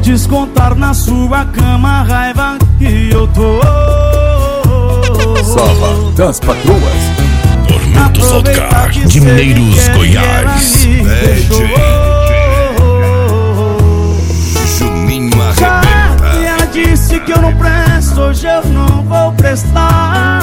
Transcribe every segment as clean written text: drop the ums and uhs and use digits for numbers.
descontar na sua cama a raiva que eu tô. Sala das Patroas. Tormento Salcar de Mineiros, Goiás. Juninho arrebenta. E ela disse que eu não presto, hoje eu não vou prestar.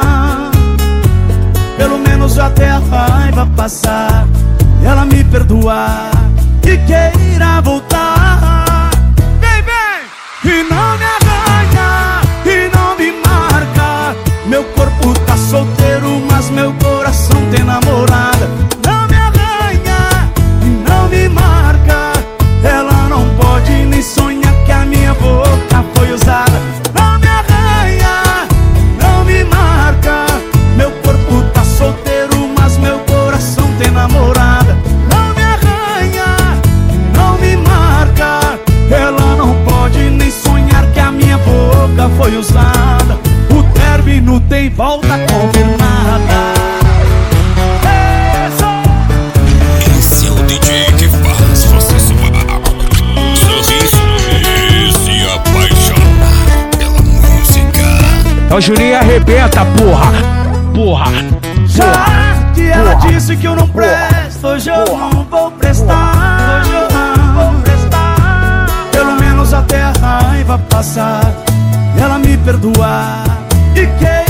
Pelo menos até a raiva passar, ela me perdoar e queira voltar. Vem, vem! E não me arranha, e não me marca. Meu corpo tá solteiro, mas meu coração tem namorada. Não me arranha, e não me marca. Ela não pode nem sonhar que a minha boca foi usada. Não me arranha, não me marca. Meu corpo tá solteiro, mas meu coração tem namorada. Não me arranha, não me marca. Ela não pode nem sonhar que a minha boca foi usada. O término tem volta confirmada. Esse é o DJ que faz você suar, sorrir e se apaixonar pela música. É o Juninho arrebenta, porra. Porra. Já que ela disse que eu não presto, hoje eu não vou prestar. Hoje eu não vou prestar. Pelo menos até a raiva passar, ela me perdoar e